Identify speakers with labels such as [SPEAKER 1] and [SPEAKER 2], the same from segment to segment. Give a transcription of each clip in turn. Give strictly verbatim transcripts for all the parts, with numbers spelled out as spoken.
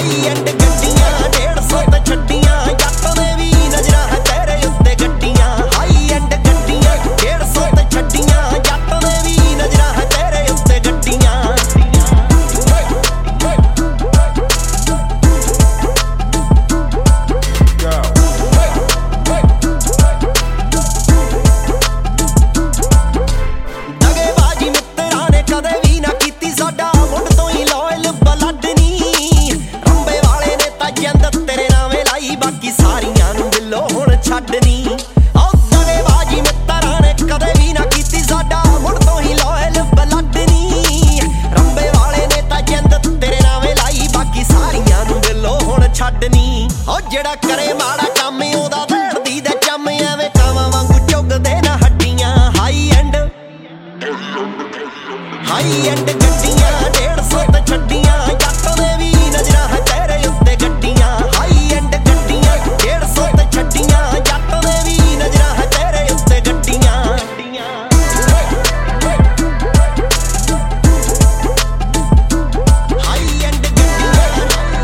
[SPEAKER 1] high end ਗੱਡੀਆਂ ਡੇਢ ਸੌ ਤੇ ਛੱਡੀਆਂ ਜੱਟ ਨੇ ਵੀ ਨਜ਼ਰਾਂ ਹੈ ਤੇਰੇ ਉੱਤੇ ਗੱਡੀਆਂ ਹਾਈ ਐਂਡ ਗੱਡੀਆਂ ਡੇਢ ਸੌ ਤੇ ਛੱਡੀਆਂ ਜੱਟ ਨੇ ਵੀ ਨਜ਼ਰਾਂ ਹੈ ਤੇਰੇ ਉੱਤੇ ਗੱਡੀਆਂ ਦਗੇਬਾਜ਼ੀ ਮਿੱਤਰਾਂ ਨੇ ਕਦੇ ਵੀ ਨਾ ਕੀਤੀ ਸਾਡਾ ਮੁੱਢ ਤੋਂ ਹੀ ਲੋਇਲ ਬਲੱਡ ਨੀ ਰੰਬੇ ਵਾਲੇ ਨੇ ਤਾਂ ਜਿੰਦ ਤੇਰੇ ਨਾਵੇਂ ਲਾਈ ਬਾਕੀ ਸਾਰੀਆਂ ਨੂੰ ਦਿਲੋਂ ਹੁਣ ਛੱਡਣੀ ਉਹ ਦਗੇਬਾਜ਼ੀ ਮਿੱਤਰਾਂ ਨੇ ਕਦੇ ਵੀ ਨਾ ਕੀਤੀ ਸਾਡਾ ਮੁੱਢ ਤੋਂ ਹੀ ਲੋਇਲ ਬਲੱਡ ਨੀ ਰੰਬੇ ਵਾਲੇ ਨੇ ਤਾਂ ਜਿੰਦ ਤੇਰੇ ਨਾਵੇਂ ਲਾਈ ਬਾਕੀ ਸਾਰੀਆਂ ਨੂੰ ਦਿਲੋਂ ਹੁਣ ਛੱਡਣੀ ਉਹ ਜਿਹੜਾ ਕਰੇ ਮਾੜਾ ਕੰਮ ਉਹਦਾ ਵੇੜਦੀ ਦੇ ਚੰਮ ਐਵੇਂ ਕਾਵਾਂ ਵਾਂਗੂ ਚੁੱਗਦੇ ਨਾ ਹੱਡੀਆਂ ਹਾਈ ਐਂਡ ਹਾਈ ਐਂਡ ਗੱਡੀਆਂ ਡੇਢ ਸੌ ਤੇ ਛੱਡੀਆਂ ਜੱਟ ਨੇ ਵੀ ਨਜ਼ਰਾਂ ਹੈ ਤੇਰੇ ਉੱਤੇ ਗੱਡੀਆਂ ਹਾਈ ਐਂਡ ਗੱਡੀਆਂ ਡੇਢ ਸੌ ਤੇ ਛੱਡੀਆਂ ਜੱਟ ਨੇ ਵੀ ਨਜ਼ਰਾਂ ਹੈ ਤੇਰੇ ਉੱਤੇ ਗੱਡੀਆਂ ਹਾਈ ਐਂਡ ਗੱਡੀਆਂ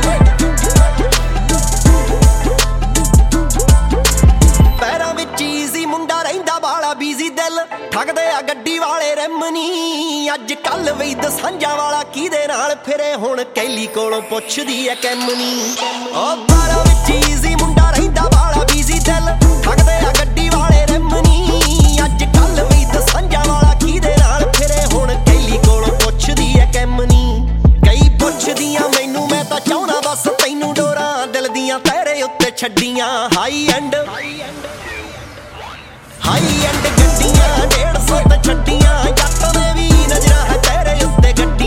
[SPEAKER 1] ਪੈਰਾਂ ਵਿੱਚ ਈਜ਼ੀ ਮੁੰਡਾ ਰਹਿੰਦਾ ਵਾਲਾ ਬੀਜ਼ੀ ਦਿਲ ਠੱਗਦੇ ਆ ਗੱਡੀ ਵਾਲੇ ਰਿਮ ਨੀ ਅੱਜ ਕੱਲ ਵੀ ਦਸਾਂਝਾਂ ਵਾਲਾ ਕਿਹਦੇ ਨਾਲ ਫਿਰੇ ਹੁਣ ਕੈਲੀ ਕੋਲੋਂ ਪੁੱਛਦੀ ਐ ਕੈਮਨੀ ਉਹ ਪੈਰਾਂ ਵਿੱਚ ਈਜ਼ੀ ਮੁੰਡਾ ਰਹਿੰਦਾ ਵਾਲਾ ਬੀਜ਼ੀ ਦਿਲ ਠੱਗਦੇ ਆ ਗੱਡੀ ਵਾਲੇ ਰਿਮ ਨੀ ਅੱਜ ਕੱਲ ਵੀ ਦਸਾਂਝਾਂ ਵਾਲਾ ਕਿਹਦੇ ਨਾਲ ਫਿਰੇ ਹੁਣ ਕੈਲੀ ਕੋਲੋਂ ਪੁੱਛਦੀ ਐ ਕੈਮਨੀ ਕਈ ਪੁੱਛਦੀਆਂ ਮੈਨੂੰ ਮੈਂ ਤਾਂ ਚਾਹੁੰਦਾ ਬਸ ਤੈਨੂੰ ਡੋਰਾਂ ਦਿਲ ਦੀਆਂ ਤੇਰੇ ਉੱਤੇ ਛੱਡੀਆਂ ਹਾਈ ਐਂਡ ਹਾਈ ਐਂਡ ਗੱਡੀਆਂ ਡੇਢ ਸੌ ਤੇ ਛੱਡੀਆਂ ਜੱਟ ਨੇ ਵੀ ਨਜ਼ਰਾਂ ਹੈ ਤੇਰੇ ਉੱਤੇ ਗੱਡੀਆਂ